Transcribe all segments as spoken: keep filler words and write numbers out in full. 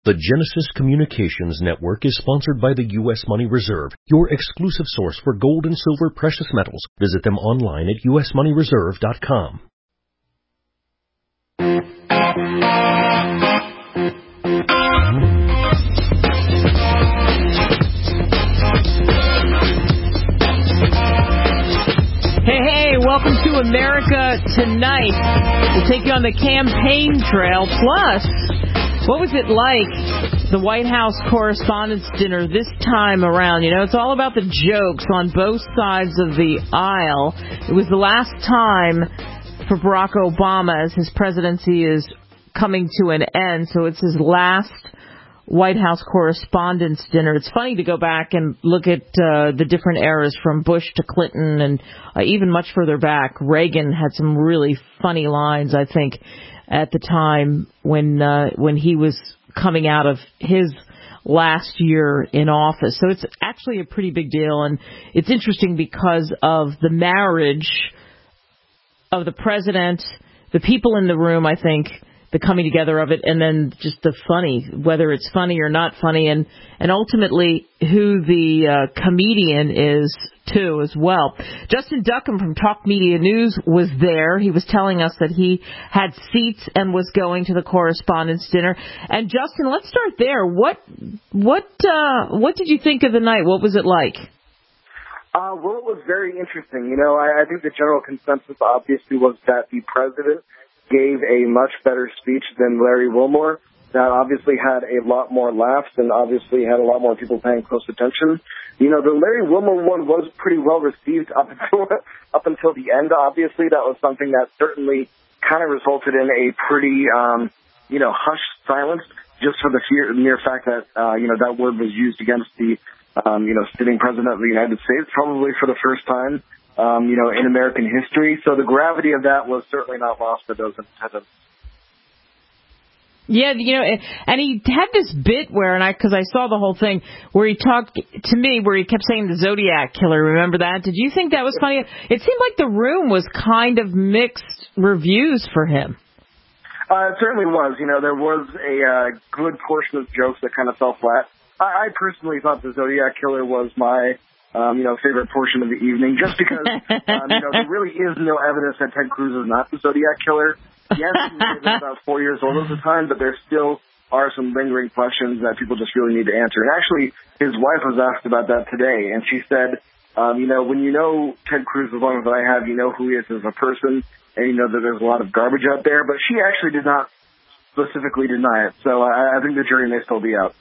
The Genesis Communications Network is sponsored by the U S Money Reserve, your exclusive source for gold and silver precious metals. Visit them online at u s money reserve dot com. Hey, hey, welcome to America Tonight. We'll take you on the campaign trail. Plus, what was it like, the White House Correspondents' Dinner this time around? You know, it's all about the jokes on both sides of the aisle. It was the last time for Barack Obama as his presidency is coming to an end, so it's his last White House Correspondents' Dinner. It's funny to go back and look at uh, the different eras from Bush to Clinton and uh, even much further back. Reagan had some really funny lines, I think, at the time when uh, when he was coming out of his last year in office. So it's actually a pretty big deal, and it's interesting because of the marriage of the president, the people in the room, I think, the coming together of it, and then just the funny, whether it's funny or not funny, and, and ultimately who the uh, comedian is, too, as well. Justin Duckham from Talk Media News was there. He was telling us that he had seats and was going to the Correspondents' Dinner. And, Justin, let's start there. What what uh, what did you think of the night? What was it like? Uh, well, it was very interesting. You know, I, I think the general consensus, obviously, was that the president gave a much better speech than Larry Wilmore. That obviously had a lot more laughs and obviously had a lot more people paying close attention. You know, the Larry Wilmore one was pretty well received up until up until the end. Obviously, that was something that certainly kind of resulted in a pretty, um, you know, hushed silence, just for the fear, mere fact that uh, you know that word was used against the, um, you know, sitting president of the United States, probably for the first time. Um, you know, in American history. So the gravity of that was certainly not lost to those in attendance. Yeah, you know, and he had this bit where, and I, because I saw the whole thing, where he talked to me, where he kept saying the Zodiac Killer. Remember that? Did you think that was funny? It seemed like the room was kind of mixed reviews for him. Uh, it certainly was. You know, there was a uh, good portion of jokes that kind of fell flat. I, I personally thought the Zodiac Killer was my Um, you know, favorite portion of the evening, just because, um, you know, there really is no evidence that Ted Cruz is not the Zodiac Killer. Yes, he was about four years old at the time, but there still are some lingering questions that people just really need to answer. And actually, his wife was asked about that today, and she said, um, you know, when you know Ted Cruz as long as I have, you know who he is as a person, and you know that there's a lot of garbage out there, but she actually did not specifically deny it. So I, I think the jury may still be out.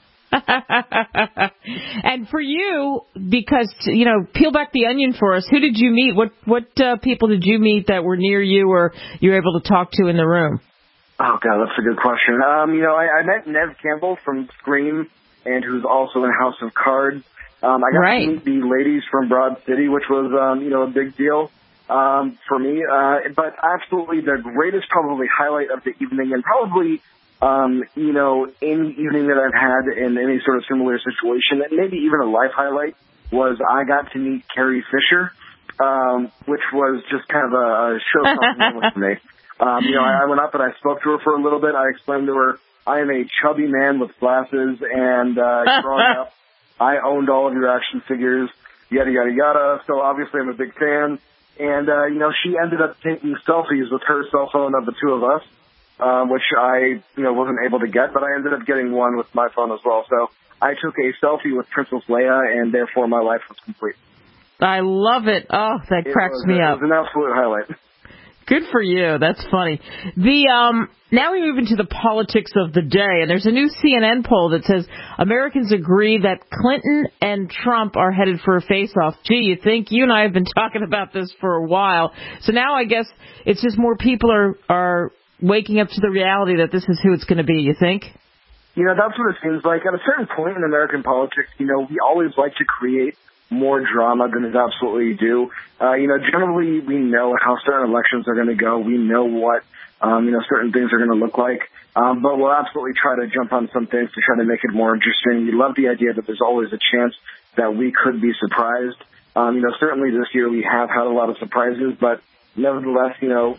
And for you, because, you know, peel back the onion for us, who did you meet? What what uh, people did you meet that were near you or you were able to talk to in the room? Oh, God, that's a good question. Um, you know, I, I met Nev Campbell from Scream, and who's also in House of Cards. Um, I got right. to meet the ladies from Broad City, which was, um, you know, a big deal um, for me. Uh, but absolutely the greatest probably highlight of the evening, and probably Um, you know, any evening that I've had in any sort of similar situation, and maybe even a life highlight, was I got to meet Carrie Fisher, um, which was just kind of a, a show moment for me. Um, you know, I, I went up and I spoke to her for a little bit. I explained to her, I am a chubby man with glasses, and uh, growing up, I owned all of your action figures, yada, yada, yada. So obviously I'm a big fan. And, uh, you know, she ended up taking selfies with her cell phone of the two of us. Um, which I, you know, wasn't able to get, but I ended up getting one with my phone as well. So I took a selfie with Princess Leia, and therefore my life was complete. I love it. Oh, that it cracks was, me it up. It was an absolute highlight. Good for you. That's funny. The um, now we move into the politics of the day, and there's a new C N N poll that says Americans agree that Clinton and Trump are headed for a face-off. Gee, you think? You and I have been talking about this for a while. So now I guess it's just more people are are waking up to the reality that this is who it's going to be, you think? You know, that's what it seems like. At a certain point in American politics, you know, we always like to create more drama than is absolutely due. Uh, you know, generally we know how certain elections are going to go. We know what, um, you know, certain things are going to look like. Um, but we'll absolutely try to jump on some things to try to make it more interesting. We love the idea that there's always a chance that we could be surprised. Um, you know, certainly this year we have had a lot of surprises, but nevertheless, you know,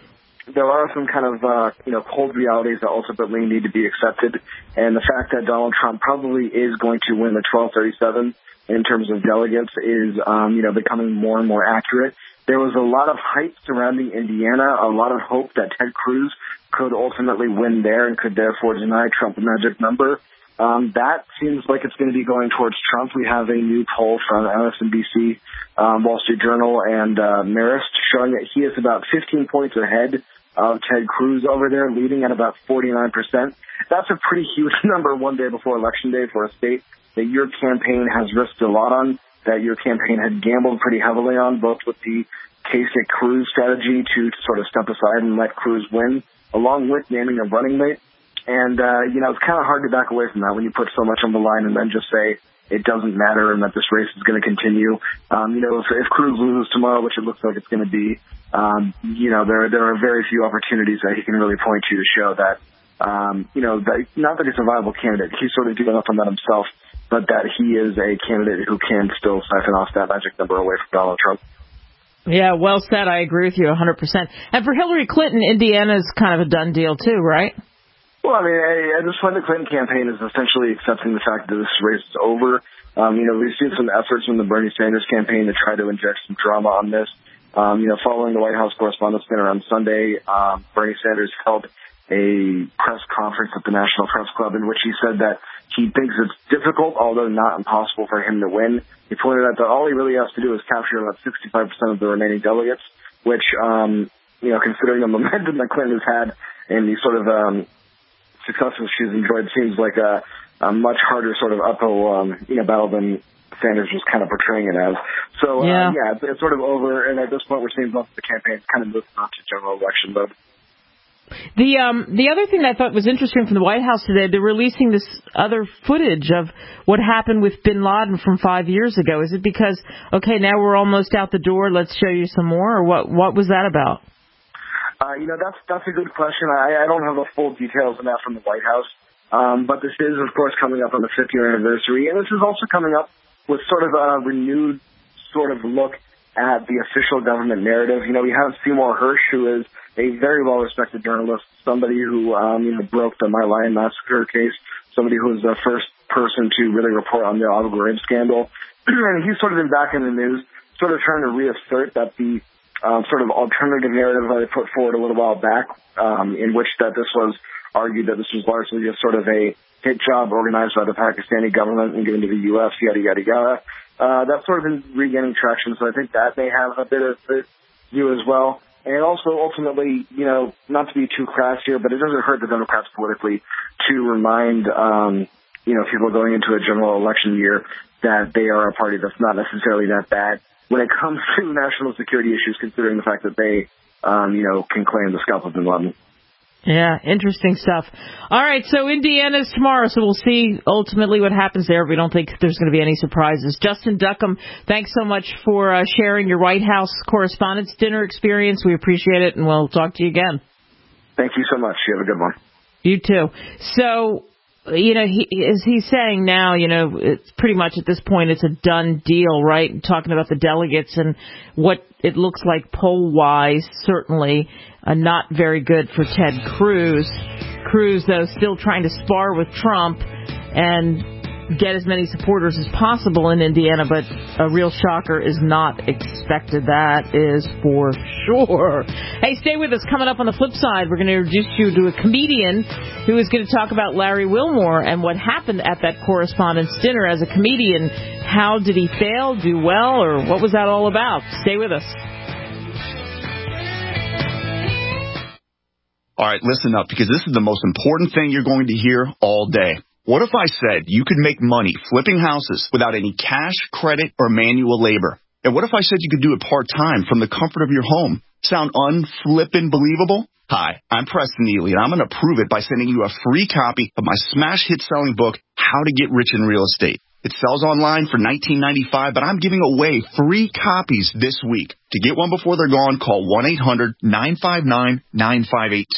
there are some kind of, uh, you know, cold realities that ultimately need to be accepted. And the fact that Donald Trump probably is going to win the twelve thirty-seven in terms of delegates is, um, you know, becoming more and more accurate. There was a lot of hype surrounding Indiana, a lot of hope that Ted Cruz could ultimately win there and could therefore deny Trump a magic number. Um, that seems like it's going to be going towards Trump. We have a new poll from M S N B C, um, Wall Street Journal, and uh, Marist showing that he is about fifteen points ahead of Ted Cruz over there, leading at about forty-nine percent. That's a pretty huge number one day before Election Day for a state that your campaign has risked a lot on, that your campaign had gambled pretty heavily on, both with the Kasich Cruz strategy to sort of step aside and let Cruz win, along with naming a running mate. And, uh, you know, it's kind of hard to back away from that when you put so much on the line and then just say it doesn't matter and that this race is going to continue. Um, you know, if, if Cruz loses tomorrow, which it looks like it's going to be, um, you know, there there are very few opportunities that he can really point to to show that, um, you know, that, not that he's a viable candidate. He's sort of doing up on that himself, but that he is a candidate who can still siphon off that magic number away from Donald Trump. Yeah, well said. I agree with you one hundred percent. And for Hillary Clinton, Indiana's kind of a done deal too, right? Well, I mean, at this point, the Clinton campaign is essentially accepting the fact that this race is over. Um, you know, we've seen some efforts from the Bernie Sanders campaign to try to inject some drama on this. Um, you know, following the White House Correspondents' Dinner on Sunday, um, Bernie Sanders held a press conference at the National Press Club in which he said that he thinks it's difficult, although not impossible, for him to win. He pointed out that all he really has to do is capture about sixty-five percent of the remaining delegates, which, um, you know, considering the momentum that Clinton has had and the sort of um, successes she's enjoyed, seems like a, a much harder sort of uphill um, you know, battle than Sanders was kind of portraying it as. So, uh, yeah, yeah it's, it's sort of over, and at this point we're seeing both the campaigns kind of moving on to general election mode. The um the other thing that I thought was interesting from the White House today, they're releasing this other footage of what happened with Bin Laden from five years ago. Is it because, okay, now we're almost out the door, let's show you some more, or what? What was that about? Uh, you know, that's that's a good question. I, I don't have the full details on that from the White House, um, but this is, of course, coming up on the fifth year anniversary, and this is also coming up with sort of a renewed sort of look at the official government narrative. You know, we have Seymour Hersh, who is a very well-respected journalist, somebody who, um, you know, broke the My Lai massacre case, somebody who was the first person to really report on the Abu Ghraib scandal. And he's sort of been back in the news, sort of trying to reassert that the um, sort of alternative narrative that I put forward a little while back, um, in which that this was argued that this was largely just sort of a hit job organized by the Pakistani government and given to the U S, yada, yada, yada. Uh, that's sort of been regaining traction, so I think that may have a bit of view as well. And also, ultimately, you know, not to be too crass here, but it doesn't hurt the Democrats politically to remind, um, you know, people going into a general election year that they are a party that's not necessarily that bad when it comes to national security issues, considering the fact that they, um, you know, can claim the scalp of Bin Laden. Yeah, interesting stuff. All right, so Indiana's tomorrow, so we'll see ultimately what happens there. We don't think there's going to be any surprises. Justin Duckham, thanks so much for uh, sharing your White House Correspondents' Dinner experience. We appreciate it, and we'll talk to you again. Thank you so much. You have a good one. You too. So, you know, he, as he's saying now, you know, it's pretty much at this point it's a done deal, right? Talking about the delegates and what it looks like poll-wise, certainly uh, not very good for Ted Cruz. Cruz, though, still trying to spar with Trump and get as many supporters as possible in Indiana, but a real shocker is not expected. That is for sure. Hey, stay with us. Coming up on the flip side, we're going to introduce you to a comedian who is going to talk about Larry Wilmore and what happened at that Correspondents' Dinner as a comedian. How did he fail, do well, or what was that all about? Stay with us. All right, listen up, because this is the most important thing you're going to hear all day. What if I said you could make money flipping houses without any cash, credit, or manual labor? And what if I said you could do it part-time from the comfort of your home? Sound unflippin' believable? Hi, I'm Preston Neely, and I'm going to prove it by sending you a free copy of my smash hit selling book, How to Get Rich in Real Estate. It sells online for nineteen ninety-five dollars, but I'm giving away free copies this week. To get one before they're gone, call one eight hundred nine five nine nine five eight two.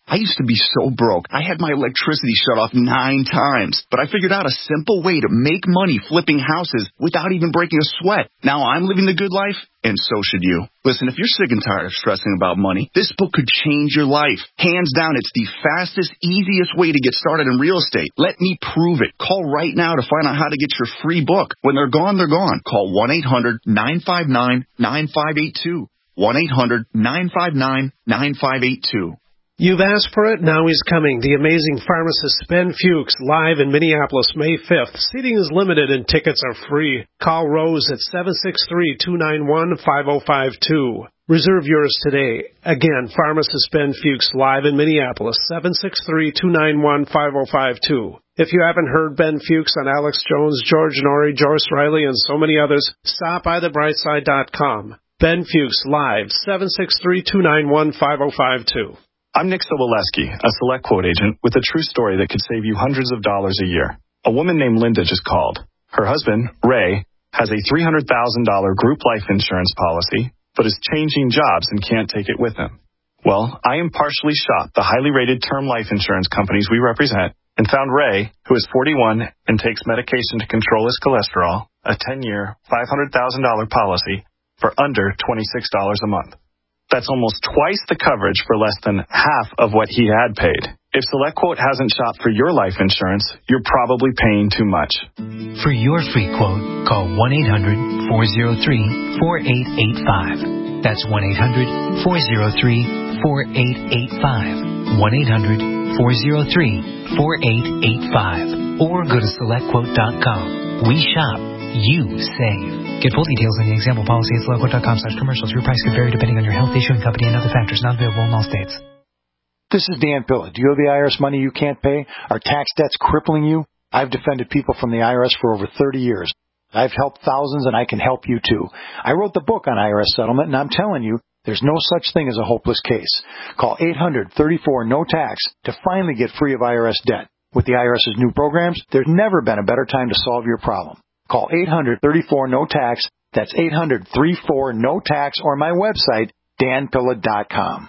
I used to be so broke. I had my electricity shut off nine times, but I figured out a simple way to make money flipping houses without even breaking a sweat. Now I'm living the good life, and so should you. Listen, if you're sick and tired of stressing about money, this book could change your life. Hands down, it's the fastest, easiest way to get started in real estate. Let me prove it. Call right now to find out how to get your free book. When they're gone, they're gone. Call one eight hundred nine five nine nine five eight two. one eight hundred nine five nine nine five eight two. You've asked for it, now he's coming. The amazing pharmacist Ben Fuchs, live in Minneapolis, May fifth. Seating is limited and tickets are free. Call Rose at seven six three, two nine one, five oh five two. Reserve yours today. Again, pharmacist Ben Fuchs, live in Minneapolis, seven six three, two nine one, five oh five two. If you haven't heard Ben Fuchs on Alex Jones, George Norrie, Joyce Riley, and so many others, stop by the brightside dot com. Ben Fuchs, live, seven six three, two nine one, five oh five two. I'm Nick Soboleski, a Select Quote agent with a true story that could save you hundreds of dollars a year. A woman named Linda just called. Her husband, Ray, has a three hundred thousand dollars group life insurance policy, but is changing jobs and can't take it with him. Well, I impartially shopped the highly rated term life insurance companies we represent and found Ray, who is forty-one and takes medication to control his cholesterol, a ten-year, five hundred thousand dollars policy for under twenty-six dollars a month. That's almost twice the coverage for less than half of what he had paid. If SelectQuote hasn't shopped for your life insurance, you're probably paying too much. For your free quote, call one eight hundred, four oh three, four eight eight five. That's one eight hundred, four oh three, four eight eight five. one eight hundred, four oh three, four eight eight five. Or go to select quote dot com. We shop. You save. Get full details in the example policy at select quote dot com slash commercials. Your price could vary depending on your health, issuing company, and other factors. Not available in all states. This is Dan Pilla. Do you owe the I R S money you can't pay? Are tax debts crippling you? I've defended people from the I R S for over thirty years. I've helped thousands, and I can help you too. I wrote the book on I R S settlement, and I'm telling you, there's no such thing as a hopeless case. Call eight hundred, thirty-four, no tax to finally get free of I R S debt. With the IRS's new programs, there's never been a better time to solve your problem. Call eight hundred, thirty-four, no tax. That's eight hundred, thirty-four, no tax, or my website, dan pilla dot com.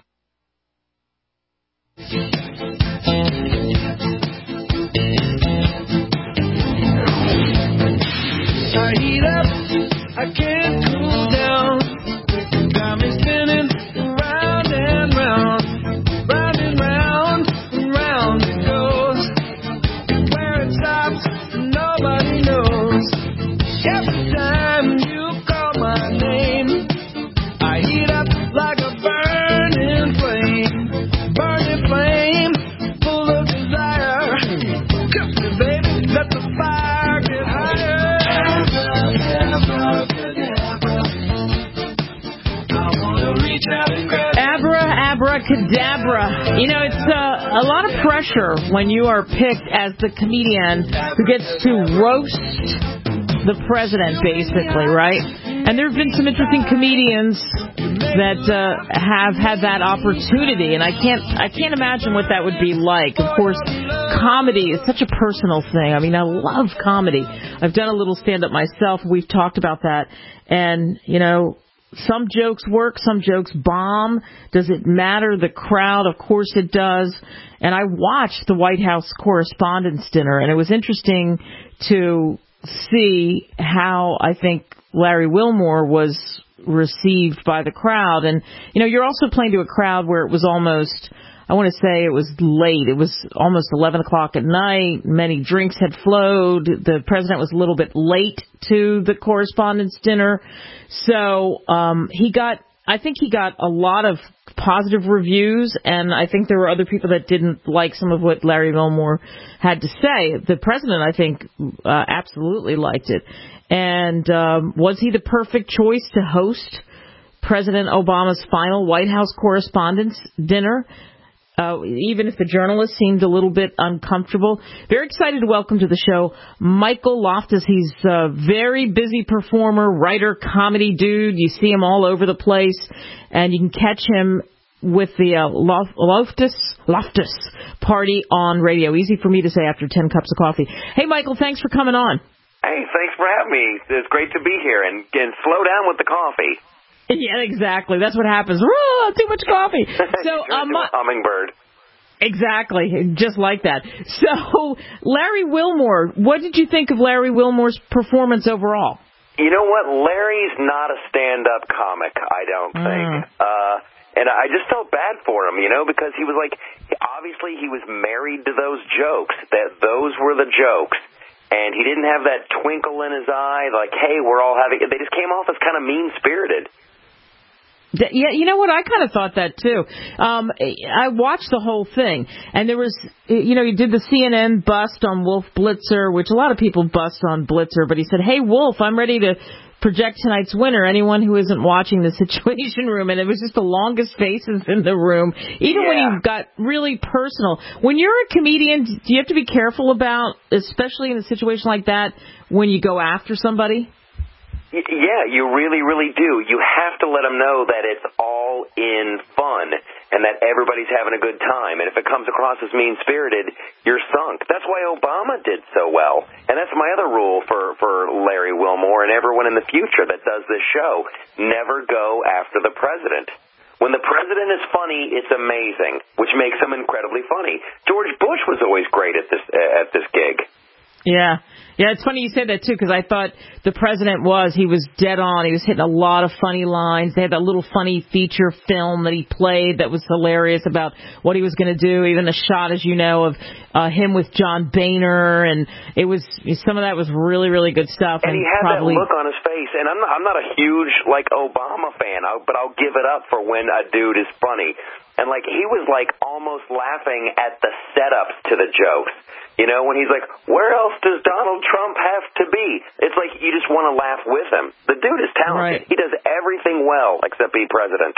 I heat up, I can't cool down. Got me spinning round and round, round and round, and round it goes. Where it stops, nobody knows. Every time you call my name, I heat up like a burning flame, burning flame, full of desire. Come me, baby, let the fire get higher. Abra, abracadabra. You know, it's uh, a lot of pressure when you are picked as the comedian who gets to roast the president, basically, right? And there have been some interesting comedians that uh, have had that opportunity, and I can't, I can't imagine what that would be like. Of course, comedy is such a personal thing. I mean, I love comedy. I've done a little stand-up myself. We've talked about that, and you know, some jokes work, some jokes bomb. Does it matter? The crowd, of course it does. And I watched the White House Correspondents' Dinner, and it was interesting to see how I think Larry Wilmore was received by the crowd. And, you know, you're also playing to a crowd where it was almost, I want to say it was late. It was almost eleven o'clock at night. Many drinks had flowed. The president was a little bit late to the Correspondents' Dinner. So um, he got, I think he got a lot of positive reviews, and I think there were other people that didn't like some of what Larry Wilmore had to say. The president, I think, uh, absolutely liked it. And um, was he the perfect choice to host President Obama's final White House Correspondents' Dinner? Uh, even if the journalist seemed a little bit uncomfortable. Very excited to welcome to the show Michael Loftus. He's a very busy performer, writer, comedy dude. You see him all over the place, and you can catch him with the uh, Lof- Loftus Loftus Party on radio. Easy for me to say after ten cups of coffee. Hey, Michael, thanks for coming on. Hey, thanks for having me. It's great to be here, and, and slow down with the coffee. Yeah, exactly. That's what happens. Oh, too much coffee. So, um, a hummingbird. Exactly, just like that. So, Larry Wilmore, what did you think of Larry Wilmore's performance overall? You know what? Larry's not a stand-up comic, I don't think. Mm. Uh, and I just felt bad for him, you know, because he was like, obviously he was married to those jokes, that those were the jokes. And he didn't have that twinkle in his eye, like, hey, we're all having, they just came off as kind of mean-spirited. Yeah, you know what? I kind of thought that, too. Um, I watched the whole thing, and there was, you know, he did the C N N bust on Wolf Blitzer, which a lot of people bust on Blitzer, but he said, hey, Wolf, I'm ready to project tonight's winner, anyone who isn't watching the Situation Room, and it was just the longest faces in the room, even yeah. when he got really personal. When you're a comedian, do you have to be careful about, especially in a situation like that, when you go after somebody? Yeah, you really, really do. You have to let them know that it's all in fun and that everybody's having a good time. And if it comes across as mean-spirited, you're sunk. That's why Obama did so well. And that's my other rule for, for Larry Wilmore and everyone in the future that does this show. Never go after the president. When the president is funny, it's amazing, which makes him incredibly funny. George Bush was always great at this at this gig. Yeah. Yeah, it's funny you say that, too, because I thought the president was, he was dead on. He was hitting a lot of funny lines. They had that little funny feature film that he played that was hilarious about what he was going to do, even the shot, as you know, of uh, him with John Boehner, and it was, some of that was really, really good stuff. And, and he had probably, that look on his face, and I'm not, I'm not a huge, like, Obama fan, but I'll give it up for when a dude is funny. And, like, he was, like, almost laughing at the setups to the jokes. You know, when he's like, where else does Donald Trump have to be? It's like you just want to laugh with him. The dude is talented. Right. He does everything well except be president.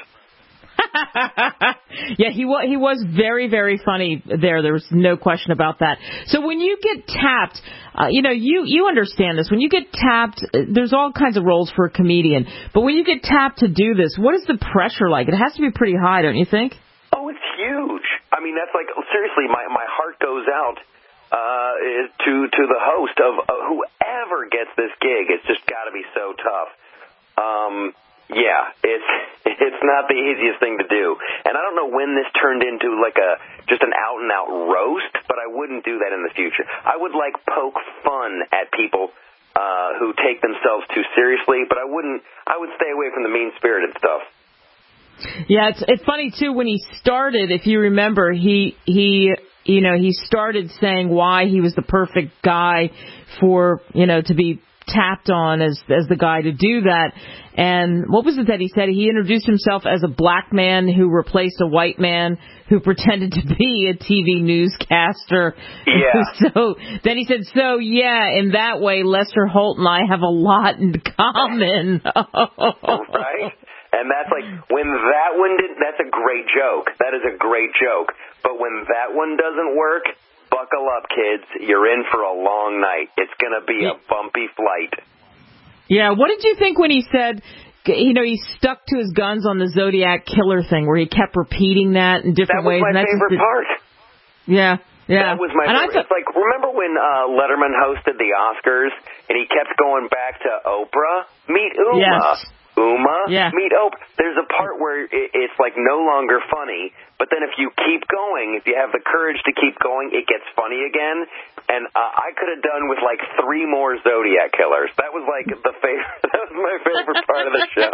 Yeah, he was, he was very, very funny there. There was no question about that. So when you get tapped, uh, you know, you, you understand this. When you get tapped, there's all kinds of roles for a comedian. But when you get tapped to do this, what is the pressure like? It has to be pretty high, don't you think? Oh, it's huge. I mean, that's like, seriously, my, my heart goes out uh, to to the host of uh, whoever gets this gig. It's just got to be so tough. Um, yeah, it's it's not the easiest thing to do. And I don't know when this turned into like a just an out and out roast, but I wouldn't do that in the future. I would like poke fun at people uh, who take themselves too seriously, but I wouldn't. I would stay away from the mean spirited stuff. Yeah, it's it's funny too when he started. If you remember, he he. You know, he started saying why he was the perfect guy for, you know, to be tapped on as as the guy to do that. And what was it that he said? He introduced himself as a black man who replaced a white man who pretended to be a T V newscaster. Yeah. So then he said, so, yeah, in that way, Lester Holt and I have a lot in common. Right? And that's like, when that one did, that's a great joke. That is a great joke. But when that one doesn't work, buckle up, kids. You're in for a long night. It's going to be a bumpy flight. Yeah, what did you think when he said, you know, he stuck to his guns on the Zodiac Killer thing, where he kept repeating that in different ways? That was my favorite just, part. Yeah, yeah. That was my and favorite. It's like, remember when uh, Letterman hosted the Oscars, and he kept going back to Oprah? Meet Uma. Yes. Uma, yeah. meet Oprah. There's a part where it, it's like no longer funny, but then if you keep going, if you have the courage to keep going, it gets funny again. And uh, I could have done with like three more Zodiac Killers. That was like the favorite. That was my favorite part of the show.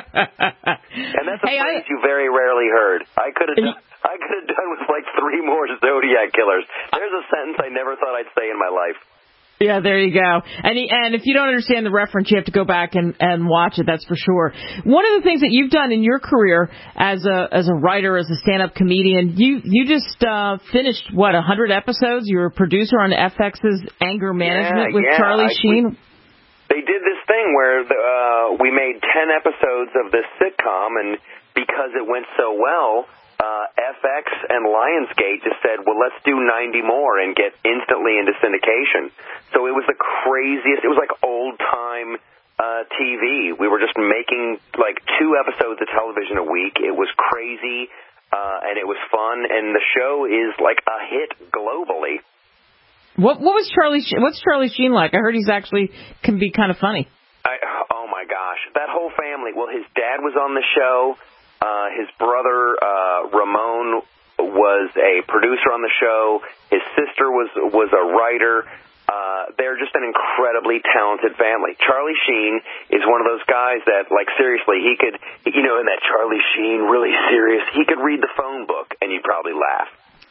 And that's a hey, phrase I, you very rarely heard. I could have done. I could have done with like three more Zodiac Killers. There's a sentence I never thought I'd say in my life. Yeah, there you go. And he, and if you don't understand the reference, you have to go back and, and watch it, that's for sure. One of the things that you've done in your career as a as a writer, as a stand-up comedian, you you just uh, finished, what, one hundred episodes? You were a producer on F X's Anger Management yeah, with yeah, Charlie I, Sheen. We, they did this thing where the, uh, we made ten episodes of this sitcom, and because it went so well, Uh, F X and Lionsgate just said, well, let's do ninety more and get instantly into syndication. So it was the craziest. It was like old-time uh, T V. We were just making like two episodes of television a week. It was crazy, uh, and it was fun, and the show is like a hit globally. What what was Charlie? What's Charlie Sheen like? I heard he's actually can be kind of funny. I, oh, my gosh. That whole family. Well, his dad was on the show. Uh, his brother, uh, Ramon, was a producer on the show. His sister was was a writer. Uh, they're just an incredibly talented family. Charlie Sheen is one of those guys that, like, seriously, he could, you know, in that Charlie Sheen, really serious, he could read the phone book and you'd probably laugh.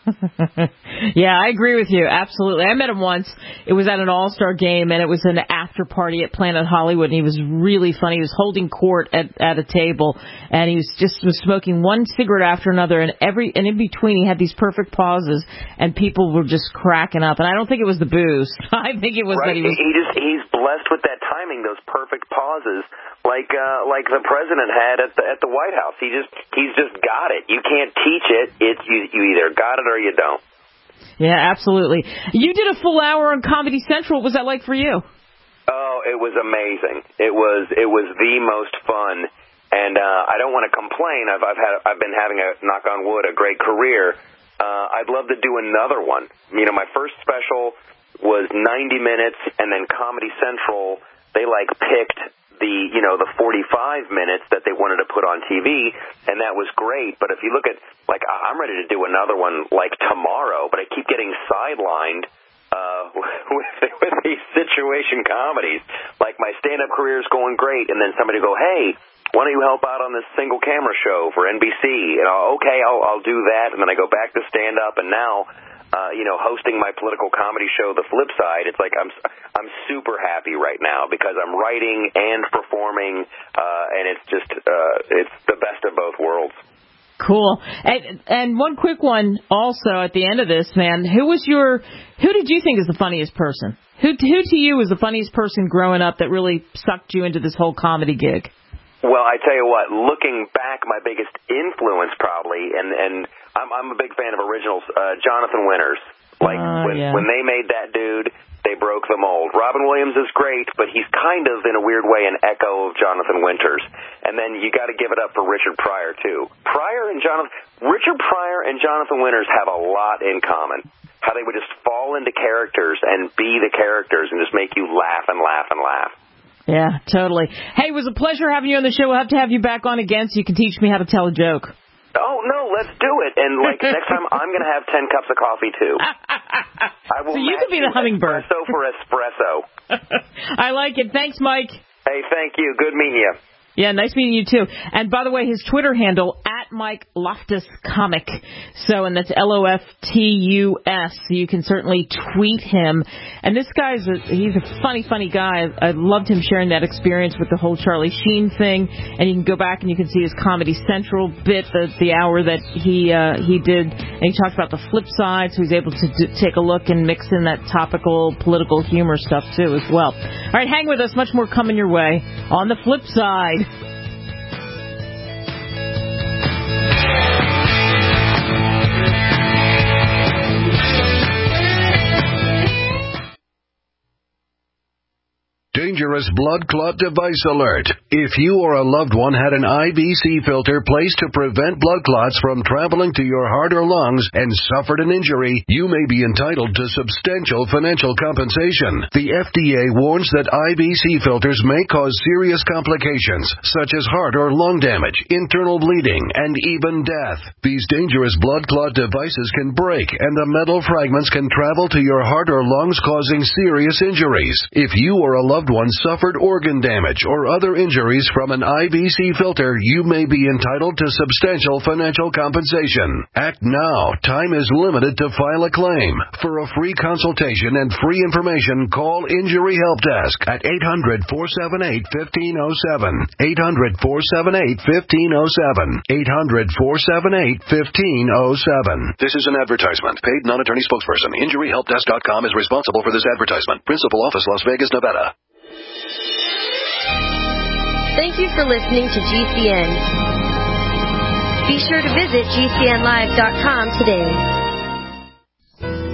Yeah, I agree with you. Absolutely. I met him once. It was at an all-star game, and it was an after party at Planet Hollywood, and he was really funny. He was holding court at, at a table, and he was just was smoking one cigarette after another, and every and in between he had these perfect pauses, and people were just cracking up. And I don't think it was the booze. I think it was right. that he was... He just, he's blessed with that timing, those perfect pauses, like uh, like the president had at the at the White House. He just he's just got it. You can't teach it. It's you, you either got it or you don't. Yeah, absolutely. You did a full hour on Comedy Central. What was that like for you? Oh, it was amazing. It was it was the most fun, and uh, I don't want to complain. I've I've had I've been having a knock on wood a great career. Uh, I'd love to do another one. You know, my first special was ninety minutes, and then Comedy Central, they like picked the, you know, the forty-five minutes that they wanted to put on T V, and that was great. But if you look at, like, I'm ready to do another one, like, tomorrow, but I keep getting sidelined uh, with, with these situation comedies. Like, my stand-up career is going great, and then somebody go, hey, why don't you help out on this single camera show for N B C? And I'll, okay, I'll, I'll do that, and then I go back to stand-up, and now... Uh, you know, hosting my political comedy show, The Flip Side, it's like I'm I'm super happy right now because I'm writing and performing, uh, and it's just uh, it's the best of both worlds. Cool. And, and one quick one also at the end of this, man. Who was your? Who did you think is the funniest person? Who who to you was the funniest person growing up that really sucked you into this whole comedy gig? Well, I tell you what, looking back, my biggest influence probably, and, and I'm, I'm a big fan of originals, uh, Jonathan Winters. Like, uh, when, yeah. when they made that dude, they broke the mold. Robin Williams is great, but he's kind of, in a weird way, an echo of Jonathan Winters. And then you got to give it up for Richard Pryor, too. Pryor and Jonathan, Richard Pryor and Jonathan Winters have a lot in common. How they would just fall into characters and be the characters and just make you laugh and laugh and laugh. Yeah, totally. Hey, it was a pleasure having you on the show. We'll have to have you back on again so you can teach me how to tell a joke. Oh, no, let's do it. And, like, next time I'm going to have ten cups of coffee, too. I will so you could be the hummingbird. Espresso for espresso. I like it. Thanks, Mike. Hey, thank you. Good meeting you. Yeah, nice meeting you, too. And, by the way, his Twitter handle, at Mike Loftus Comic. So, and that's L O F T U S. So you can certainly tweet him. And this guy's, a, he's a funny, funny guy. I loved him sharing that experience with the whole Charlie Sheen thing. And you can go back and you can see his Comedy Central bit, the, the hour that he uh, he did. And he talked about the flip side, so he's able to do, take a look and mix in that topical political humor stuff, too, as well. All right, hang with us. Much more coming your way on The Flip Side. Dangerous blood clot device alert. If you or a loved one had an I V C filter placed to prevent blood clots from traveling to your heart or lungs and suffered an injury, you may be entitled to substantial financial compensation. The F D A warns that I V C filters may cause serious complications, such as heart or lung damage, internal bleeding, and even death. These dangerous blood clot devices can break, and the metal fragments can travel to your heart or lungs, causing serious injuries. If you or a loved one suffered organ damage or other injuries from an I V C filter, you may be entitled to substantial financial compensation. Act now. Time is limited to file a claim. For a free consultation and free information, call Injury Help Desk at eight hundred, four seven eight, one five zero seven. eight hundred, four seven eight, one five zero seven. eight hundred, four seven eight, one five zero seven. This is an advertisement. Paid non-attorney spokesperson. Injury Help Desk dot com is responsible for this advertisement. Principal office, Las Vegas, Nevada. Thank you for listening to G C N. Be sure to visit G C N live dot com today.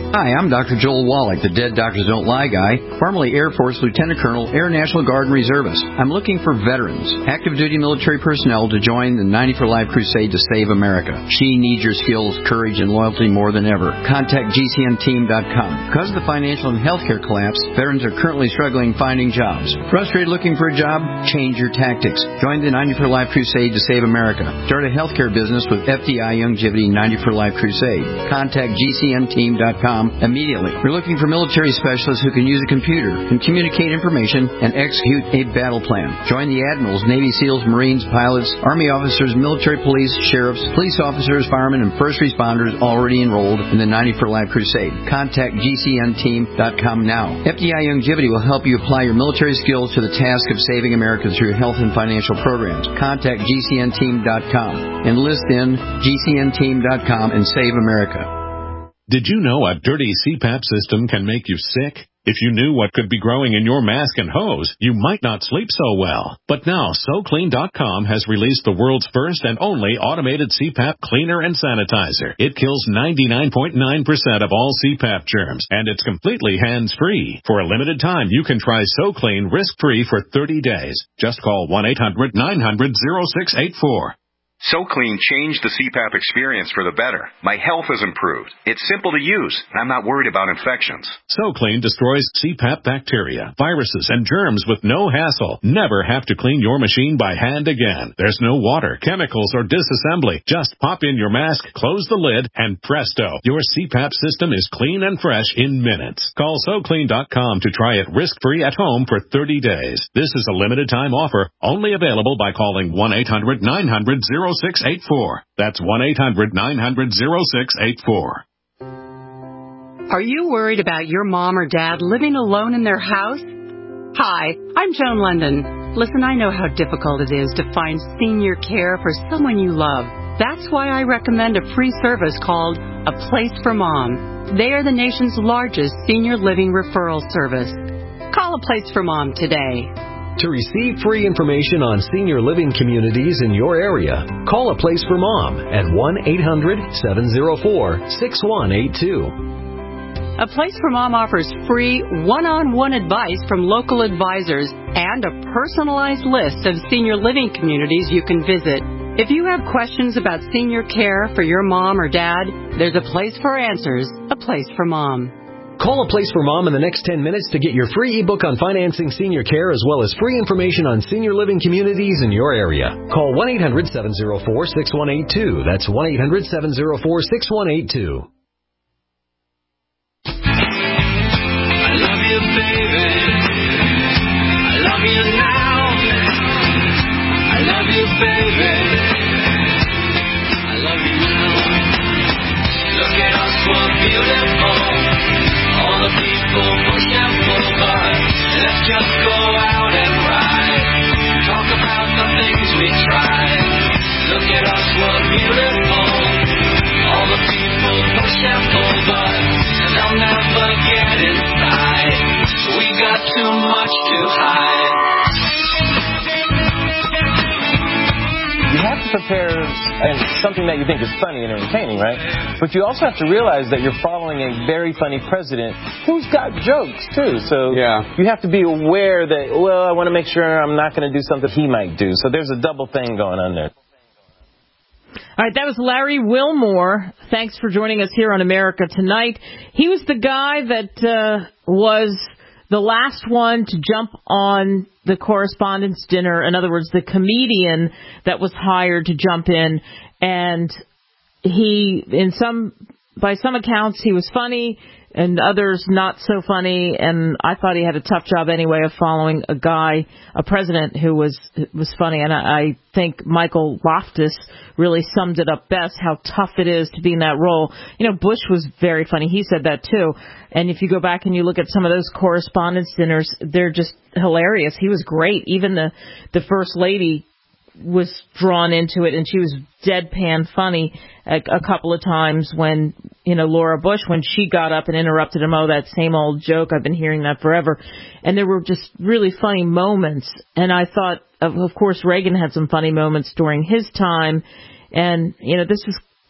Hi, I'm Doctor Joel Wallach, the Dead Doctors Don't Lie guy, formerly Air Force Lieutenant Colonel, Air National Guard and Reservist. I'm looking for veterans, active duty military personnel to join the ninety for Life crusade to save America. She needs your skills, courage, and loyalty more than ever. Contact G C N team dot com. Because of the financial and healthcare collapse, veterans are currently struggling finding jobs. Frustrated looking for a job? Change your tactics. Join the ninety for Life crusade to save America. Start a healthcare business with F D I Youngevity ninety for Life crusade. Contact G C N team dot com immediately. We're looking for military specialists who can use a computer, can communicate information, and execute a battle plan. Join the admirals, Navy SEALs, Marines, pilots, Army officers, military police, sheriffs, police officers, firemen, and first responders already enrolled in the ninety for Life crusade. Contact G C N team dot com now. F D I Youngevity will help you apply your military skills to the task of saving America through health and financial programs. Contact G C N team dot com. Enlist in G C N team dot com and save America. Did you know a dirty C PAP system can make you sick? If you knew what could be growing in your mask and hose, you might not sleep so well. But now, So Clean dot com has released the world's first and only automated C PAP cleaner and sanitizer. It kills ninety-nine point nine percent of all C PAP germs, and it's completely hands-free. For a limited time, you can try So Clean risk-free for thirty days. Just call one eight hundred nine hundred oh six eight four. So Clean changed the C PAP experience for the better. My health has improved. It's simple to use, and I'm not worried about infections. So Clean destroys C PAP bacteria, viruses, and germs with no hassle. Never have to clean your machine by hand again. There's no water, chemicals, or disassembly. Just pop in your mask, close the lid, and presto, your C PAP system is clean and fresh in minutes. Call So Clean dot com to try it risk-free at home for thirty days. This is a limited-time offer, only available by calling one eight hundred nine hundred oh six eight four. That's one eight hundred nine hundred oh six eight four. Are you worried about your mom or dad living alone in their house? Hi, I'm Joan London. Listen, I know how difficult it is to find senior care for someone you love. That's why I recommend a free service called A Place for Mom. They are the nation's largest senior living referral service. Call A Place for Mom today. To receive free information on senior living communities in your area, call A Place for Mom at one eight hundred seven oh four six one eight two. A Place for Mom offers free one-on-one advice from local advisors and a personalized list of senior living communities you can visit. If you have questions about senior care for your mom or dad, there's a place for answers, A Place for Mom. Call A Place for Mom in the next ten minutes to get your free ebook on financing senior care as well as free information on senior living communities in your area. Call one eight hundred seven oh four six one eight two. That's one eight hundred seven oh four six one eight two. I love you, baby. I love you now. I love you, baby. I love you now. Look at us, we're beautiful. All the people push and pull, but let's just go out and ride. Talk about the things we tried. Look at us, we're beautiful. All the people push and pull, but they'll never get inside. We got too much to hide. You have to prepare and something that you think is funny and entertaining, right? But you also have to realize that you're following a very funny president who's got jokes, too. So yeah. You have to be aware that, well, I want to make sure I'm not going to do something he might do. So there's a double thing going on there. All right, that was Larry Wilmore. Thanks for joining us here on America Tonight. He was the guy that uh, was the last one to jump on the Correspondents' Dinner. In other words, the comedian that was hired to jump in. And he, in some, by some accounts, he was funny, and others not so funny. And I thought he had a tough job anyway of following a guy, a president who was was funny. And I, I think Michael Loftus really summed it up best, how tough it is to be in that role. You know, Bush was very funny. He said that, too. And if you go back and you look at some of those Correspondents' Dinners, they're just hilarious. He was great. Even the, the First Lady was drawn into it, and she was deadpan funny a, a couple of times when, you know, Laura Bush, when she got up and interrupted him, oh, that same old joke, I've been hearing that forever. And there were just really funny moments. And I thought, of, of course, Reagan had some funny moments during his time. And, you know, this was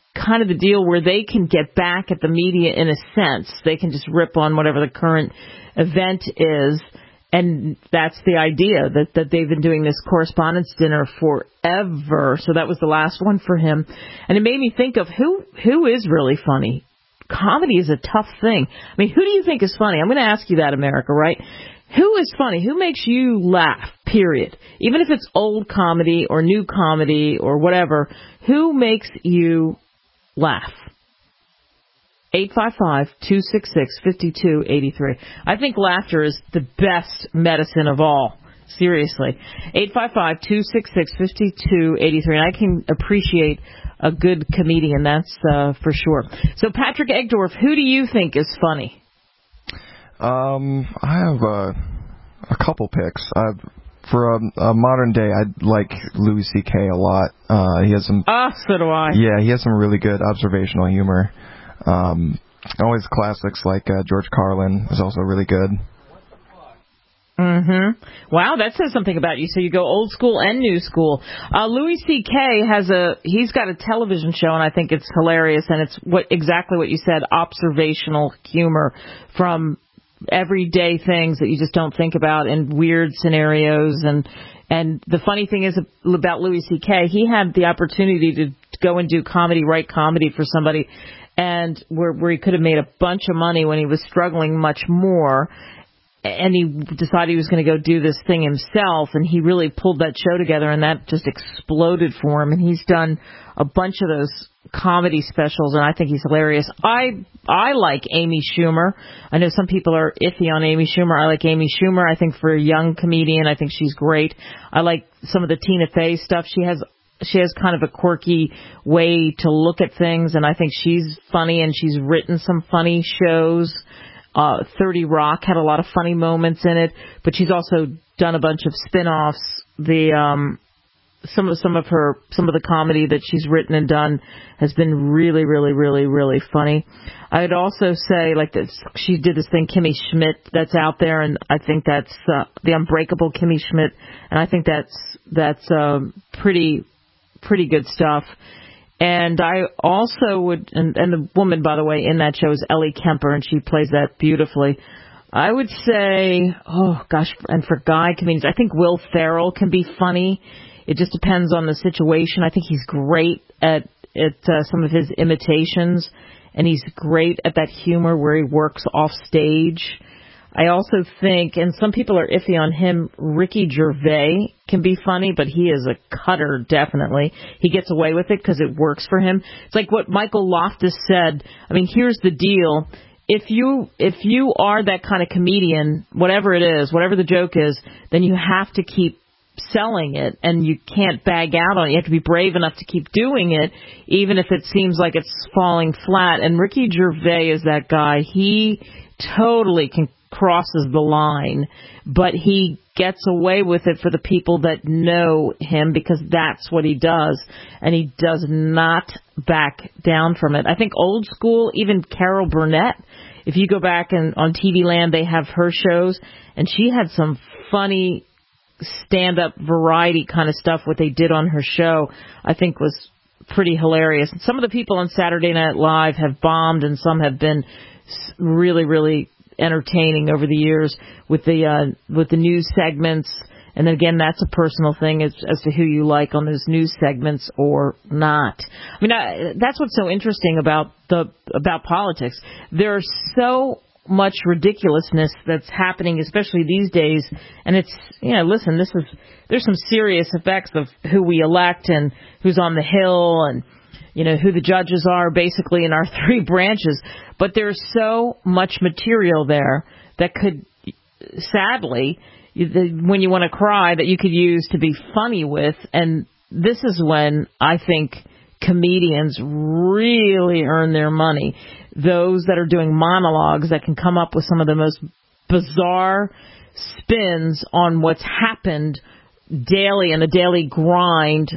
kind of the deal where they can get back at the media in a sense. They can just rip on whatever the current event is. And that's the idea, that, that they've been doing this correspondence dinner forever. So that was the last one for him. And it made me think of who who is really funny. Comedy is a tough thing. I mean, who do you think is funny? I'm going to ask you that, America, right? Who is funny? Who makes you laugh, period? Even if it's old comedy or new comedy or whatever, who makes you laugh? eight five five, two six six, five two eight three. I think laughter is the best medicine of all. Seriously. eight five five, two six six, five two eight three. And I can appreciate a good comedian, that's uh, for sure. So, Patrick Egdorf, who do you think is funny? Um, I have uh, a couple picks. Uh, for a, a modern day, I like Louis C K a lot. Uh, he has some. Ah, so do I. Yeah, he has some really good observational humor. Um, always classics like uh, George Carlin is also really good. Mm-hmm. Wow, that says something about you. So you go old school and new school. Uh, Louis C K has a, he's got a television show, and I think it's hilarious, and it's what exactly what you said, observational humor from everyday things that you just don't think about in weird scenarios. And and the funny thing is about Louis C K, he had the opportunity to go and do comedy, write comedy for somebody, and where, where he could have made a bunch of money when he was struggling much more. And he decided he was going to go do this thing himself, and he really pulled that show together, and that just exploded for him. And he's done a bunch of those comedy specials, and I think he's hilarious. I I like Amy Schumer. I know some people are iffy on Amy Schumer. I like Amy Schumer. I think for a young comedian, I think she's great. I like some of the Tina Fey stuff. She has she has kind of a quirky way to look at things, and I think she's funny, and she's written some funny shows. Uh, thirty Rock had a lot of funny moments in it, but she's also done a bunch of spin-offs. The um, some of some of her some of the comedy that she's written and done has been really, really, really, really funny. I'd also say like this, she did this thing, Kimmy Schmidt, that's out there, and I think that's uh, the Unbreakable Kimmy Schmidt, and I think that's that's um, pretty pretty good stuff. And I also would, and, and the woman, by the way, in that show is Ellie Kemper, and she plays that beautifully. I would say, oh, gosh, and for guy comedians, I think Will Ferrell can be funny. It just depends on the situation. I think he's great at, at uh, some of his imitations, and he's great at that humor where he works off stage. I also think, and some people are iffy on him, Ricky Gervais can be funny, but he is a cutter, definitely. He gets away with it because it works for him. It's like what Michael Loftus said. I mean, here's the deal. If you if you are that kind of comedian, whatever it is, whatever the joke is, then you have to keep selling it, and you can't bag out on it. You have to be brave enough to keep doing it, even if it seems like it's falling flat. And Ricky Gervais is that guy. He totally can crosses the line, but he gets away with it for the people that know him because that's what he does, and he does not back down from it. I think old school, even Carol Burnett, if you go back and on T V Land, they have her shows, and she had some funny stand-up variety kind of stuff. What they did on her show, I think, was pretty hilarious. Some of the people on Saturday Night Live have bombed, and some have been really, really entertaining over the years with the uh, with the news segments. And then again, that's a personal thing as, as to who you like on those news segments or not. I mean, I, that's what's so interesting about the about politics. There's so much ridiculousness that's happening, especially these days. And it's, you know, listen, this is there's some serious effects of who we elect and who's on the Hill and, you know, who the judges are basically in our three branches. But there's so much material there that could, sadly, when you want to cry, that you could use to be funny with. And this is when I think comedians really earn their money. Those that are doing monologues that can come up with some of the most bizarre spins on what's happened daily in the daily grind,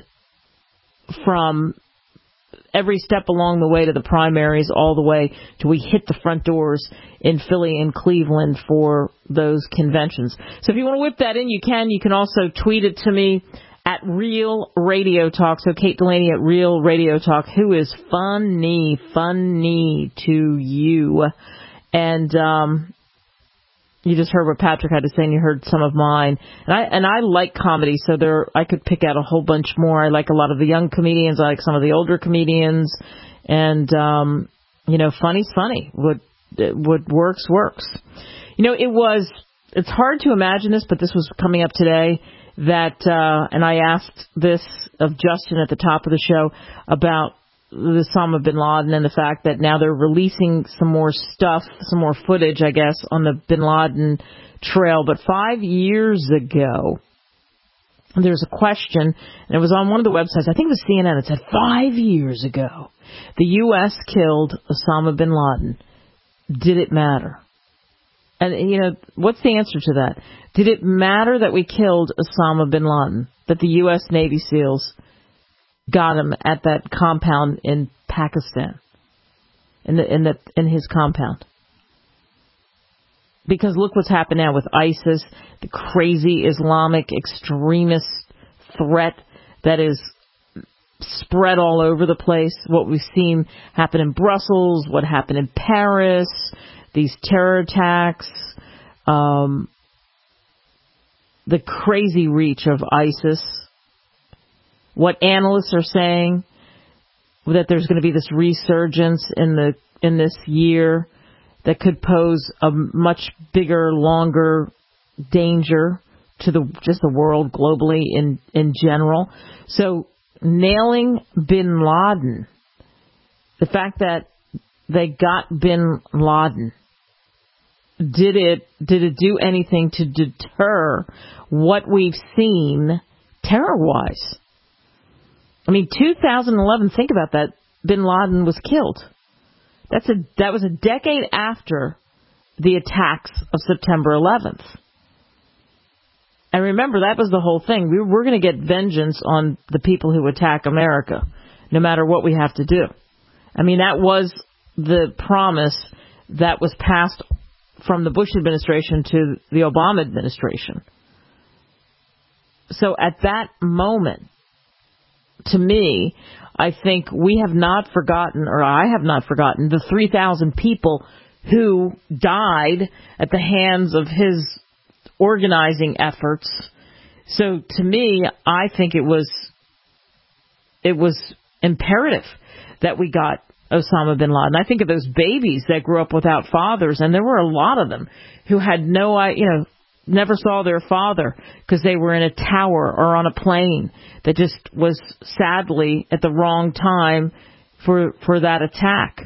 from every step along the way to the primaries, all the way to we hit the front doors in Philly and Cleveland for those conventions. So if you want to whip that in, you can. You can also tweet it to me at Real Radio Talk. So Kate Delaney at Real Radio Talk, who is funny, funny to you. And um, you just heard what Patrick had to say, and you heard some of mine. And I and I like comedy, so there I could pick out a whole bunch more. I like a lot of the young comedians. I like some of the older comedians. And, um, you know, funny's funny. What, what works, works. You know, it was, it's hard to imagine this, but this was coming up today. That, uh, and I asked this of Justin at the top of the show about the Osama bin Laden and the fact that now they're releasing some more stuff, some more footage, I guess, on the bin Laden trail. But five years ago, there's a question, and it was on one of the websites, I think it was C N N, it said five years ago, the U S killed Osama bin Laden. Did it matter? And, you know, what's the answer to that? Did it matter that we killed Osama bin Laden, that the U S Navy SEALs got him at that compound in Pakistan, in the in the in his compound? Because look what's happened now with ISIS, the crazy Islamic extremist threat that is spread all over the place. What we've seen happen in Brussels, what happened in Paris, these terror attacks, um, the crazy reach of ISIS. What analysts are saying, that there's going to be this resurgence in the in this year that could pose a much bigger, longer danger to the just the world globally in in general. So nailing bin Laden, the fact that they got bin Laden, did it did it do anything to deter what we've seen terror-wise? I mean, two thousand eleven, think about that, bin Laden was killed. That's a that was a decade after the attacks of September eleventh. And remember, that was the whole thing. We we're going to get vengeance on the people who attack America, no matter what we have to do. I mean, that was the promise that was passed from the Bush administration to the Obama administration. So at that moment, to me, I think we have not forgotten, or I have not forgotten, the three thousand people who died at the hands of his organizing efforts. So to me, I think it was it was imperative that we got Osama bin Laden. I think of those babies that grew up without fathers, and there were a lot of them who had no, you know, never saw their father because they were in a tower or on a plane that just was sadly at the wrong time for for that attack.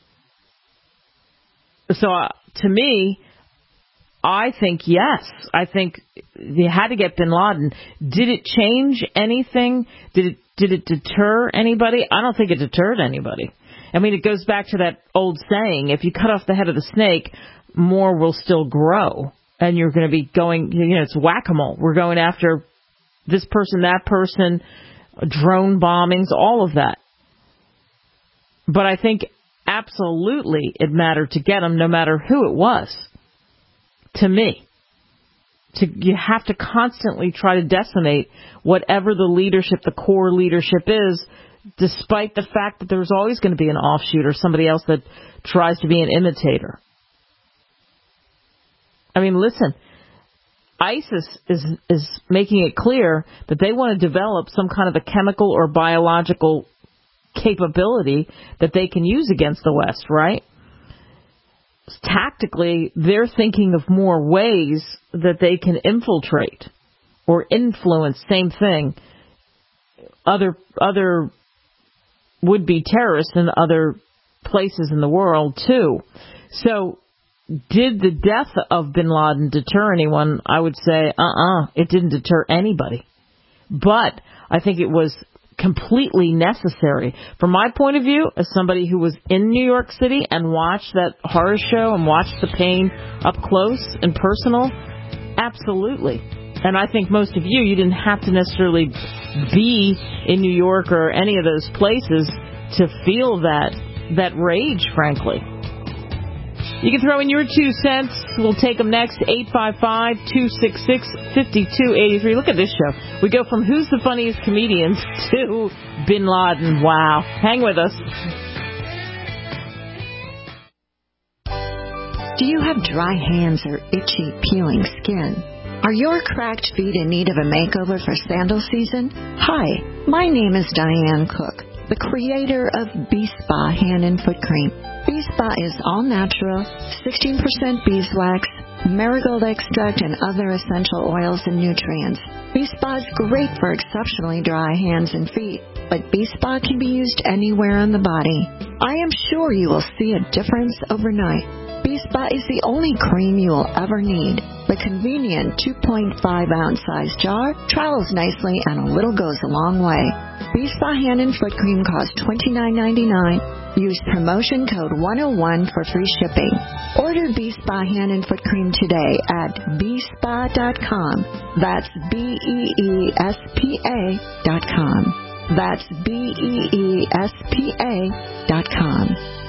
So uh, to me, I think yes. I think they had to get bin Laden. Did it change anything? Did it did it deter anybody? I don't think it deterred anybody. I mean, it goes back to that old saying, if you cut off the head of the snake, more will still grow. And you're going to be going, you know, it's whack-a-mole. We're going after this person, that person, drone bombings, all of that. But I think absolutely it mattered to get them, no matter who it was. To me. To, you have to constantly try to decimate whatever the leadership, the core leadership is, despite the fact that there's always going to be an offshoot or somebody else that tries to be an imitator. I mean, listen, ISIS is is making it clear that they want to develop some kind of a chemical or biological capability that they can use against the West, right? Tactically, they're thinking of more ways that they can infiltrate or influence, same thing, other other would-be terrorists in other places in the world, too. So, did the death of bin Laden deter anyone? I would say, uh-uh, it didn't deter anybody. But I think it was completely necessary. From my point of view, as somebody who was in New York City and watched that horror show and watched the pain up close and personal, absolutely. And I think most of you, you didn't have to necessarily be in New York or any of those places to feel that that rage, frankly. You can throw in your two cents. We'll take them next. eight five five, two six six, five two eight three. Look at this show. We go from who's the funniest comedians to Bin Laden. Wow. Hang with us. Do you have dry hands or itchy, peeling skin? Are your cracked feet in need of a makeover for sandal season? Hi, my name is Diane Cook, the creator of B-Spa Hand and Foot Cream. B-Spa is all natural, sixteen percent beeswax, marigold extract, and other essential oils and nutrients. B-Spa is great for exceptionally dry hands and feet, but B-Spa can be used anywhere on the body. I am sure you will see a difference overnight. B-Spa is the only cream you will ever need. The convenient two point five ounce size jar travels nicely and a little goes a long way. B-Spa Hand and Foot Cream costs twenty-nine ninety-nine. Use promotion code one oh one for free shipping. Order B-Spa Hand and Foot Cream today at b spa dot com. That's B E E S P A dot com. That's B E E S P A dot com.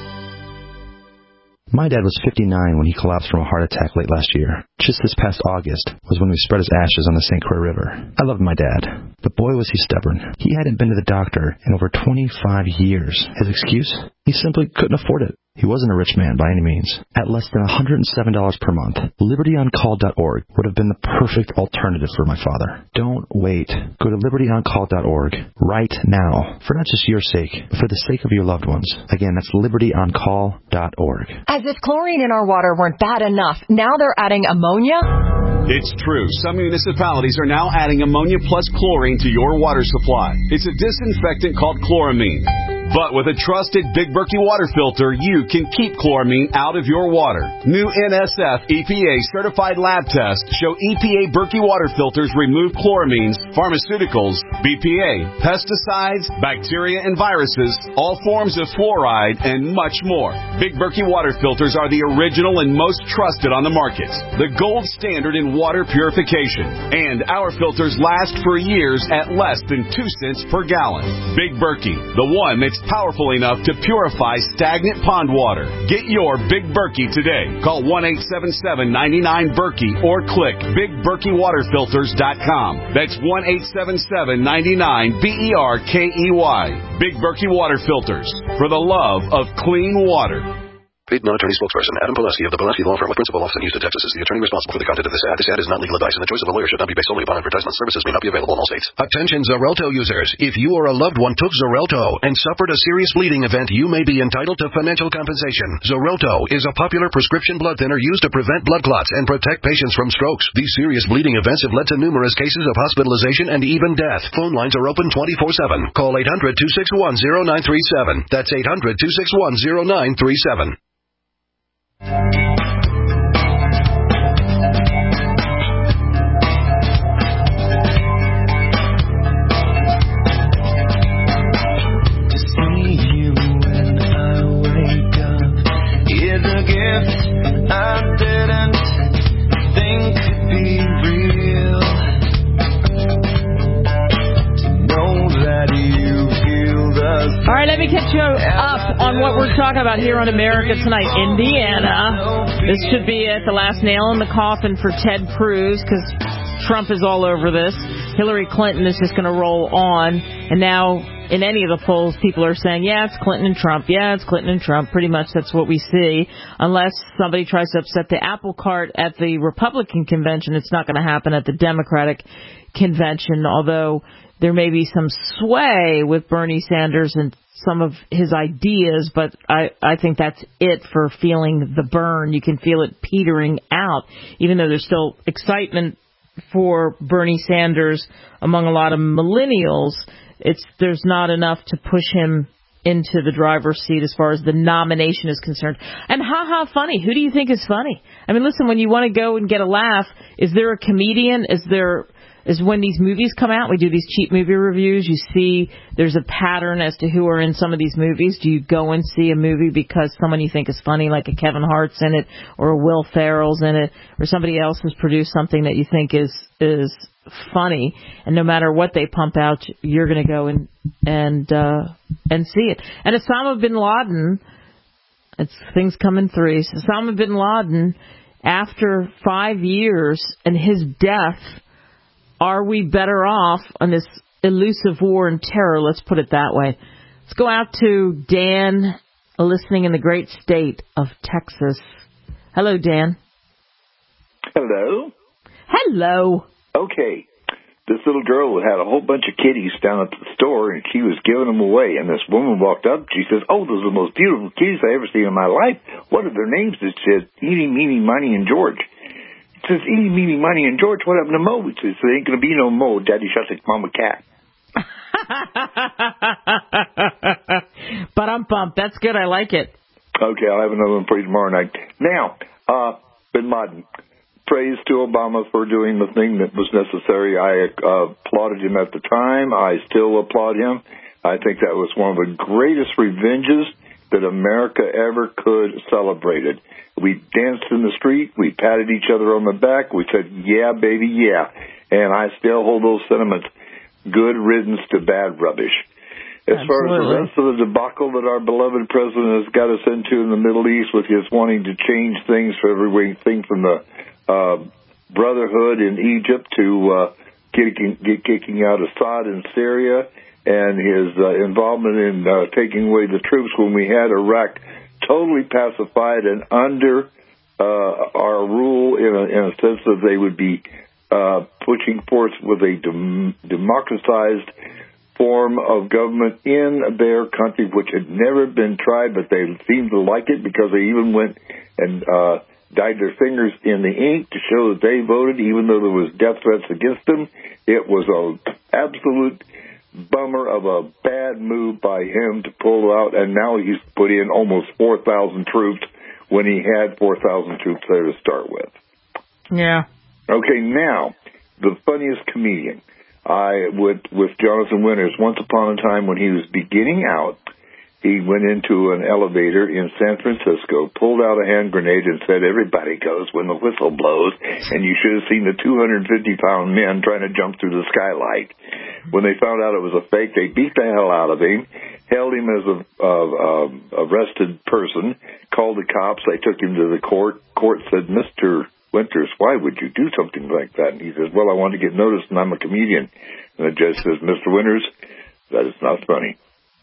My dad was fifty-nine when he collapsed from a heart attack late last year. Just this past August was when we spread his ashes on the Saint Croix River. I loved my dad, but boy was he stubborn. He hadn't been to the doctor in over twenty-five years. His excuse? He simply couldn't afford it. He wasn't a rich man by any means. At less than one hundred seven dollars per month, liberty on call dot org would have been the perfect alternative for my father. Don't wait. Go to liberty on call dot org right now, for not just your sake, but for the sake of your loved ones. Again, that's liberty on call dot org. As if chlorine in our water weren't bad enough, now they're adding ammonia? It's true. Some municipalities are now adding ammonia plus chlorine to your water supply. It's a disinfectant called chloramine. But with a trusted Big Berkey water filter, you can keep chloramine out of your water. New N S F E P A certified lab tests show E P A Berkey water filters remove chloramines, pharmaceuticals, B P A, pesticides, bacteria and viruses, all forms of fluoride, and much more. Big Berkey water filters are the original and most trusted on the market. The gold standard in water purification. And our filters last for years at less than two cents per gallon. Big Berkey, the one that's powerful enough to purify stagnant pond water. Get your Big Berkey today. Call one eight seven seven, nine nine, Berkey or click big berkey water filters dot com. That's one eight seven seven, nine nine, B E R K E Y. Big Berkey Water Filters. For the love of clean water. Paid non-attorney spokesperson Adam Pileski of the Pileski Law Firm with principal office in Houston, Texas is the attorney responsible for the content of this ad. This ad is not legal advice, and the choice of a lawyer should not be based solely upon advertisement. Services may not be available in all states. Attention Xarelto users. If you or a loved one took Xarelto and suffered a serious bleeding event, you may be entitled to financial compensation. Xarelto is a popular prescription blood thinner used to prevent blood clots and protect patients from strokes. These serious bleeding events have led to numerous cases of hospitalization and even death. Phone lines are open twenty-four seven. Call eight hundred, two six one, zero nine three seven. That's eight hundred, two six one, zero nine three seven. All right, let me catch you up on what we're talking about here on America Tonight. Indiana. This should be it, the last nail in the coffin for Ted Cruz, because Trump is all over this. Hillary Clinton is just going to roll on. And now, in any of the polls, people are saying, yeah, it's Clinton and Trump. Yeah, it's Clinton and Trump. Pretty much that's what we see. Unless somebody tries to upset the apple cart at the Republican convention, it's not going to happen at the Democratic convention, although there may be some sway with Bernie Sanders and some of his ideas, but I, I think that's it for feeling the burn. You can feel it petering out, even though there's still excitement for Bernie Sanders among a lot of millennials. It's there's not enough to push him into the driver's seat as far as the nomination is concerned. And ha-ha funny. Who do you think is funny? I mean, listen, when you want to go and get a laugh, is there a comedian? Is there... is when these movies come out, we do these cheap movie reviews, you see there's a pattern as to who are in some of these movies. Do you go and see a movie because someone you think is funny, like a Kevin Hart's in it, or a Will Ferrell's in it, or somebody else has produced something that you think is is funny, and no matter what they pump out, you're going to go and and uh, and see it. And Osama bin Laden It's things come in threes. Osama bin Laden, after five years and his death, are we better off on this elusive war and terror? Let's put it that way. Let's go out to Dan, listening in the great state of Texas. Hello, Dan. Hello. Hello. Okay. This little girl had a whole bunch of kitties down at the store, and she was giving them away. And this woman walked up. She says, "Oh, those are the most beautiful kitties I ever seen in my life. What are their names?" It says, "Eeny, Meeny, Miny, and George." It says, "Eeny, Meeny, Miny, and George. What happened to Mo?" It says, "There ain't going to be no Mo. Daddy shot his mama cat." But I'm pumped. That's good. I like it. Okay, I'll have another one for you tomorrow night. Now, uh, Bin Laden. Praise to Obama for doing the thing that was necessary. I uh, applauded him at the time. I still applaud him. I think that was one of the greatest revenges that America ever could celebrated. We danced in the street. We patted each other on the back. We said, "Yeah, baby, yeah." And I still hold those sentiments. Good riddance to bad rubbish. As Absolutely. Far as the rest of the debacle that our beloved president has got us into in the Middle East with his wanting to change things for everything from the uh, Brotherhood in Egypt to uh, kicking, get, kicking out Assad in Syria, and his uh, involvement in uh, taking away the troops when we had Iraq totally pacified and under uh, our rule in a, in a sense that they would be uh, pushing forth with a dem- democratized form of government in their country, which had never been tried, but they seemed to like it because they even went and uh, dyed their fingers in the ink to show that they voted, even though there was death threats against them. It was an absolute bummer of a bad move by him to pull out, and now he's put in almost four thousand troops when he had four thousand troops there to start with. Yeah. Okay, now, the funniest comedian. I would, with Jonathan Winters, once upon a time when he was beginning out, he went into an elevator in San Francisco, pulled out a hand grenade and said, "Everybody goes when the whistle blows," and you should have seen the two hundred fifty pound men trying to jump through the skylight. When they found out it was a fake, they beat the hell out of him, held him as a uh, uh, arrested person, called the cops, they took him to the court. Court said, "Mister Winters, why would you do something like that?" And he says, "Well, I want to get noticed and I'm a comedian." And the judge says, "Mister Winters, that is not funny."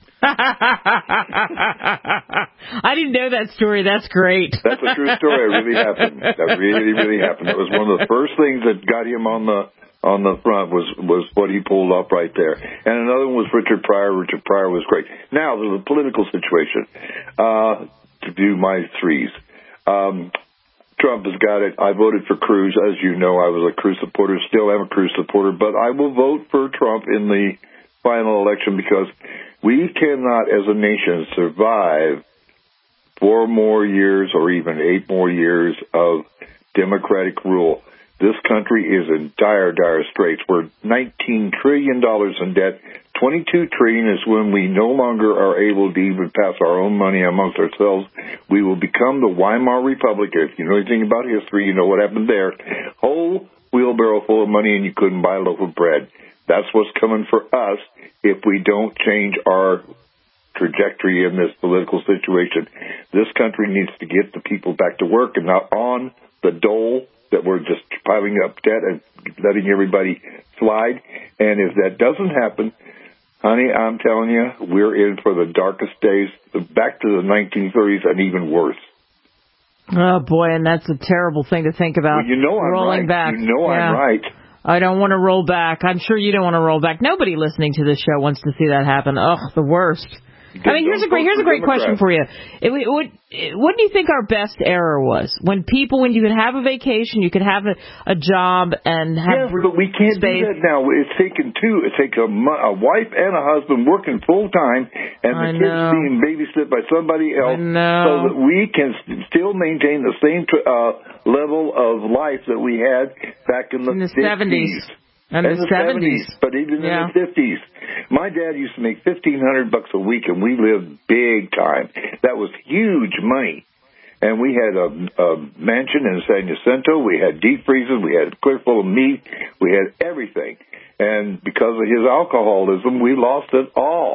I didn't know that story. That's great. That's a true story. It really happened. That really, really happened. That was one of the first things that got him on the on the front was, was what he pulled up right there. And another one was Richard Pryor. Richard Pryor was great. Now, there's a political situation. Uh, to do my threes. Um, Trump has got it. I voted for Cruz. As you know, I was a Cruz supporter, still am a Cruz supporter, but I will vote for Trump in the final election because we cannot, as a nation, survive four more years or even eight more years of Democratic rule. This country is in dire, dire straits. We're nineteen trillion dollars in debt. twenty-two trillion dollars is when we no longer are able to even pass our own money amongst ourselves. We will become the Weimar Republic. If you know anything about history, you know what happened there. Whole wheelbarrow full of money and you couldn't buy a loaf of bread. That's what's coming for us if we don't change our trajectory in this political situation. This country needs to get the people back to work and not on the dole that we're just piling up debt and letting everybody slide. And if that doesn't happen, honey, I'm telling you, we're in for the darkest days, back to the nineteen thirties and even worse. Oh, boy, and that's a terrible thing to think about. Well, you know I'm rolling right. back. You know yeah. I'm right. I don't want to roll back. I'm sure you don't want to roll back. Nobody listening to this show wants to see that happen. Ugh, the worst. I mean, here's a great here's a great question for you. It, it, what, what do you think our best era was? When people, when you could have a vacation, you could have a, a job and have yes, but we can't space. do that now. It's taken two. It takes a, a wife and a husband working full time, and the I kids know. being babysat by somebody else, I know. so that we can still maintain the same uh, level of life that we had back in the, in the fifties. seventies. And in the, the seventies. But even yeah. in the fifties. My dad used to make fifteen hundred bucks a week, and we lived big time. That was huge money. And we had a, a mansion in San Jacinto. We had deep freezers. We had a clear full of meat. We had everything. And because of his alcoholism, we lost it all.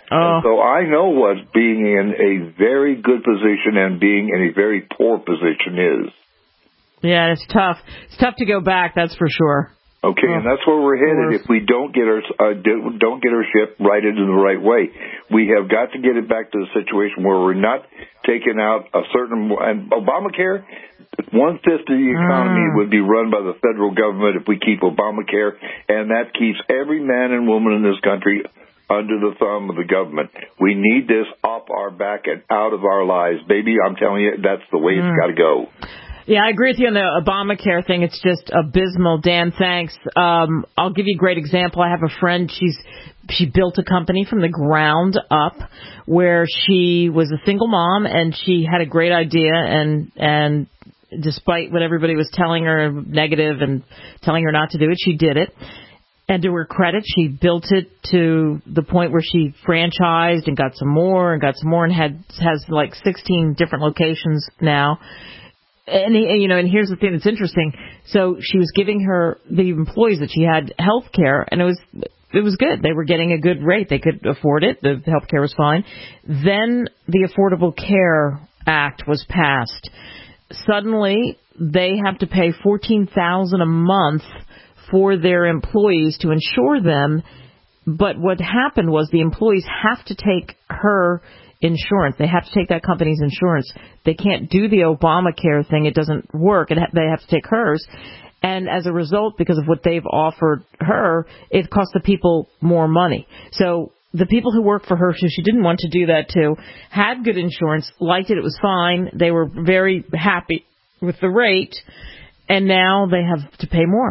Oh. And so I know what being in a very good position and being in a very poor position is. Yeah, it's tough. It's tough to go back, that's for sure. Okay, oh, and that's where we're headed if we don't get our uh, don't get our ship righted in the right way. We have got to get it back to the situation where we're not taking out a certain and Obamacare. One fifth of the economy mm. would be run by the federal government if we keep Obamacare, and that keeps every man and woman in this country under the thumb of the government. We need this off our back and out of our lives, baby. I'm telling you, that's the way mm. it's got to go. Yeah, I agree with you on the Obamacare thing. It's just abysmal. Dan, thanks. Um, I'll give you a great example. I have a friend. She's she built a company from the ground up where she was a single mom and she had a great idea and and despite what everybody was telling her negative and telling her not to do it, she did it. And to her credit, she built it to the point where she franchised and got some more and got some more and had has like sixteen different locations now. And, you know, and here's the thing that's interesting. So she was giving her, the employees that she had, health care, and it was it was good. They were getting a good rate. They could afford it. The health care was fine. Then the Affordable Care Act was passed. Suddenly, they have to pay fourteen thousand dollars a month for their employees to insure them. But what happened was the employees have to take her insurance. They have to take that company's insurance. They can't do the Obamacare thing. It doesn't work. It ha- they have to take hers. And as a result, because of what they've offered her, it costs the people more money. So the people who work for her, who she didn't want to do that to, had good insurance, liked it, it was fine. They were very happy with the rate. And now they have to pay more.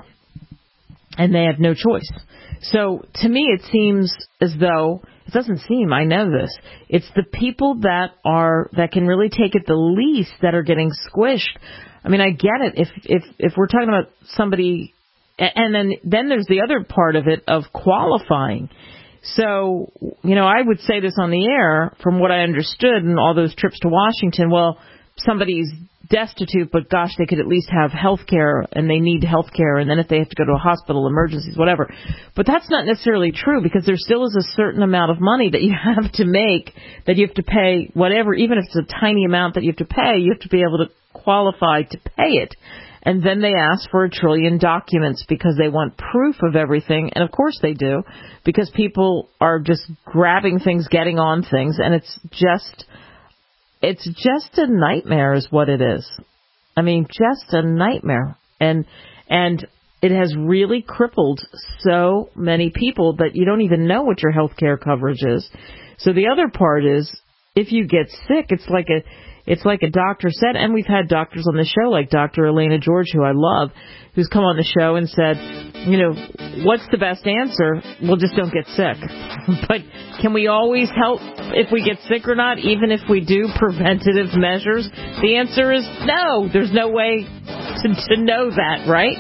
And they have no choice. So to me, it seems as though, it doesn't seem, I know this, it's the people that are, that can really take it the least that are getting squished. I mean, I get it. If, if, if we're talking about somebody, and then, then there's the other part of it of qualifying. So, you know, I would say this on the air from what I understood and all those trips to Washington. Well, somebody's destitute, but gosh, they could at least have health care and they need health care. And then if they have to go to a hospital, emergencies, whatever. But that's not necessarily true because there still is a certain amount of money that you have to make, that you have to pay whatever, even if it's a tiny amount that you have to pay, you have to be able to qualify to pay it. And then they ask for a trillion documents because they want proof of everything. And of course they do, because people are just grabbing things, getting on things, and it's just, it's just a nightmare is what it is. I mean, just a nightmare. And, and it has really crippled so many people that you don't even know what your health care coverage is. So the other part is, if you get sick, it's like a, It's like a doctor said, and we've had doctors on the show like Doctor Elena George, who I love, who's come on the show and said, you know, what's the best answer? Well, just don't get sick. But can we always help if we get sick or not, even if we do preventative measures? The answer is no. There's no way to, to know that, right?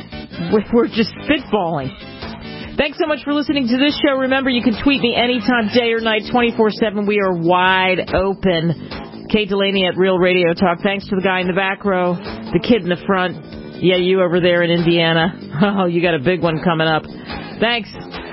We're just spitballing. Thanks so much for listening to this show. Remember, you can tweet me anytime, day or night, twenty-four seven. We are wide open. Kate Delaney at Real Radio Talk. Thanks to the guy in the back row, the kid in the front. Yeah, you over there in Indiana. Oh, you got a big one coming up. Thanks.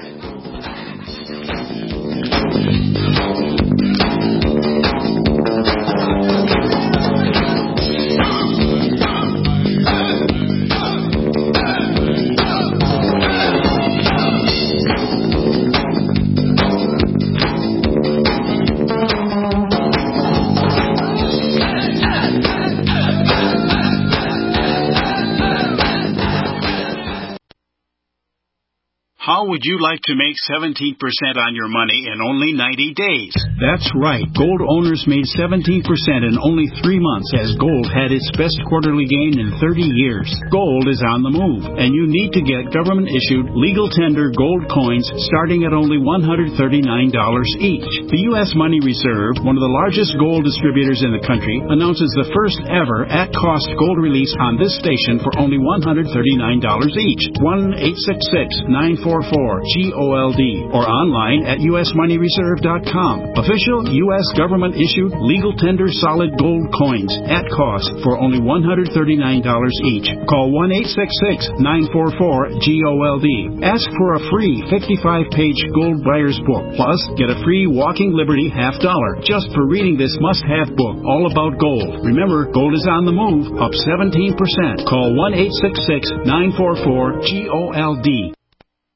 How would you like to make seventeen percent on your money in only ninety days? That's right. Gold owners made seventeen percent in only three months as gold had its best quarterly gain in thirty years. Gold is on the move, and you need to get government-issued legal tender gold coins starting at only one hundred thirty-nine dollars each. The U S Money Reserve, one of the largest gold distributors in the country, announces the first ever at-cost gold release on this station for only one hundred thirty-nine dollars each. one eight six six, nine four four four, G O L D, or online at U S money reserve dot com. Official U S government-issued legal tender solid gold coins at cost for only one hundred thirty-nine dollars each. Call one eight six six, nine four four, G O L D. Ask for a free fifty-five page gold buyer's book. Plus, get a free Walking Liberty half dollar just for reading this must-have book all about gold. Remember, gold is on the move, up seventeen percent. Call one eight six six, nine four four, G O L D.